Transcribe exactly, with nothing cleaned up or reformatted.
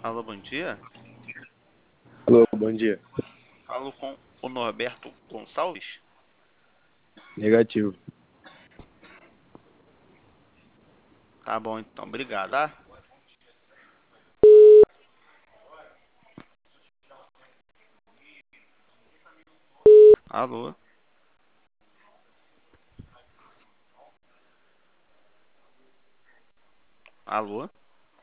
Alô, bom dia. Alô, bom dia. Falo com o Norberto Gonçalves. Negativo. Tá bom, então, obrigado, tá? Alô, alô.